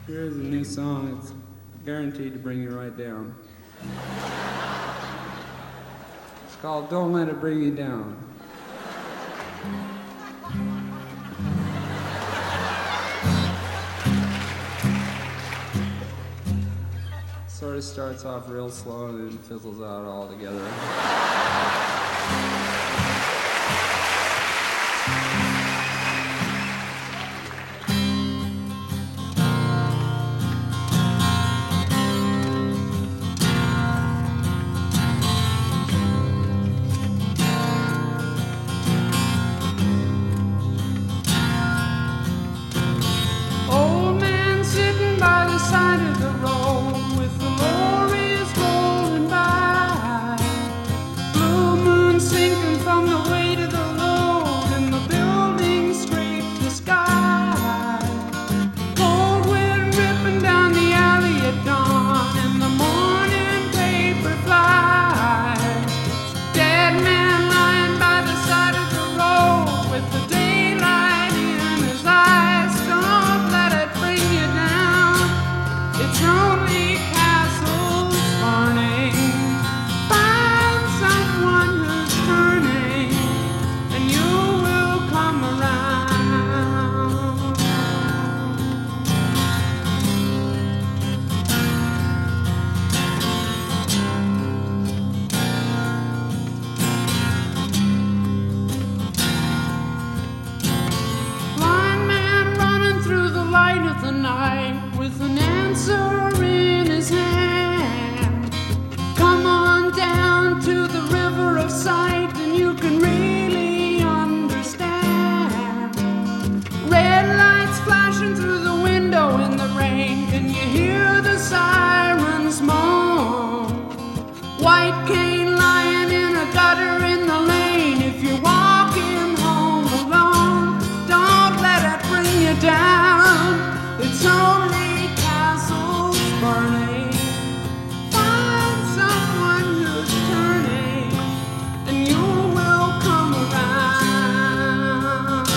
Here's a new song. It's guaranteed to bring you right down. It's called Don't Let It Bring You Down. Sort of starts off real slow and then fizzles out altogether. Old man sitting by the side of the road with the lorries rolling by. Blue moon sinking from the weight of the load and the buildings scrape the sky. Cold wind ripping down the alley at dawn and the morning paper flies. Dead man lying by the side of the road with the daylight in his eyes. Don't let it bring you down. It's only castles burning. Find someone who's turning, and you will come around. Blind man running through the light of the night with an answer in his hand. Come on down to the river of sight and you can really understand. Red lights flashing through the window in the rain and you hear the sirens moan. White cane lying in a gutter in the lane. If you're walking home alone, don't let it bring you down. It's only castles burning. Find someone who's turning, and you will come around.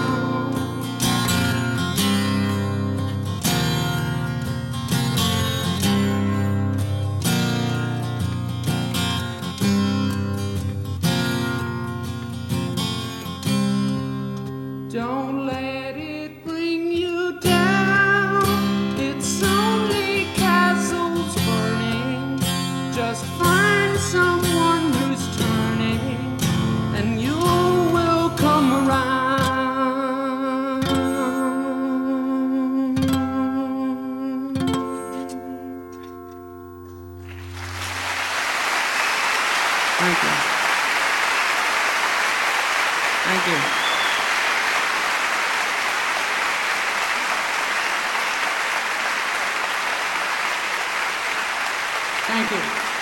Don't let it bring you down. It's only castles burning. Just find someone who's turning, and you will come around. Thank you. Thank you. Thank you.